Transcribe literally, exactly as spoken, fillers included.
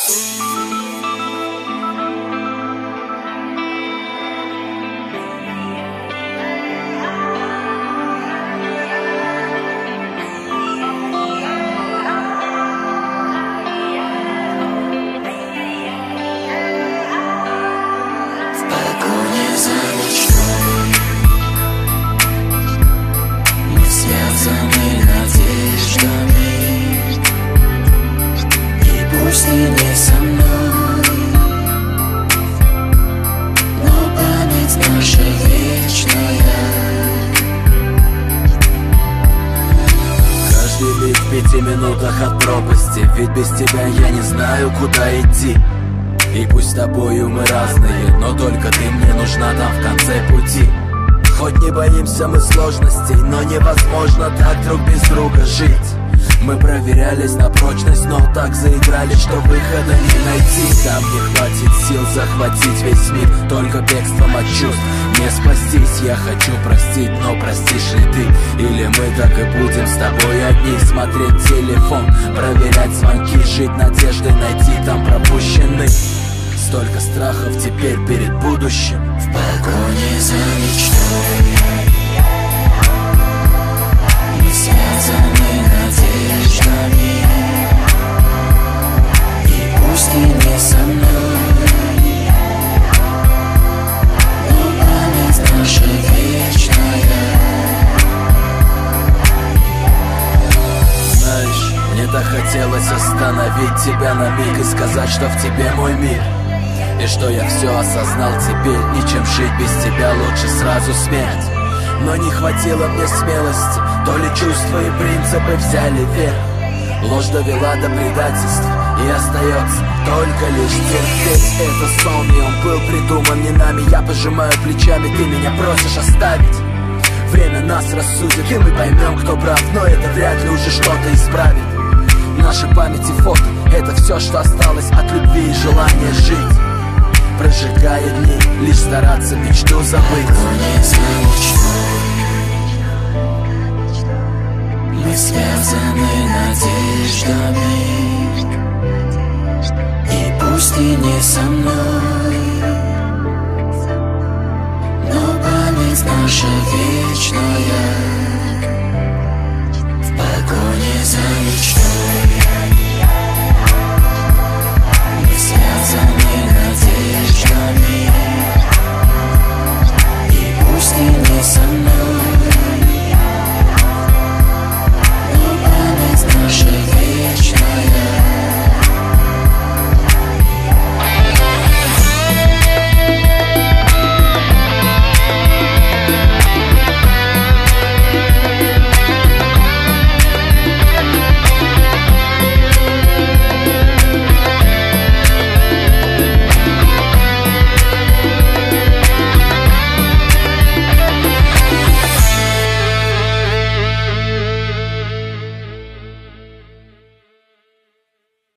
Пусть ты не со мной, но память наша вечная. Каждый миг в пяти минутах от пропасти, ведь без тебя я не знаю, куда идти. И пусть с тобою мы разные, но только ты мне нужна там в конце пути. Хоть не боимся мы сложностей, но невозможно так друг без друга жить. Мы проверялись на прочность, но так заиграли, что выхода не найти. Там не хватит сил захватить весь мир, только бегством от чувств не спастись. Я хочу простить, но простишь ли ты? Или мы так и будем с тобой одни? Смотреть телефон, проверять звонки, жить надеждой найти там пропущенный. Столько страхов теперь перед будущим, в погоне за мечтой. Мы связаны надеждами, и пусть ты не со мной, но память наша вечная. Знаешь, мне так хотелось остановить тебя на миг и сказать, что в тебе мой мир. И что я все осознал теперь, ничем жить без тебя лучше сразу смерть. Но не хватило мне смелости, то ли чувства и принципы взяли верх. Ложь довела до предательства, и остается только лишь терпеть. Это сон, и он был придуман не нами. Я пожимаю плечами, ты меня просишь оставить. Время нас рассудит, и мы поймем, кто прав, но это вряд ли уже что-то исправит. Наши памяти фото — это все, что осталось от любви и желания жить. Прожигая дни, лишь стараться мечту забыть. Погоне за мечтой. Мы связаны надеждами, и пусть ты не со мной,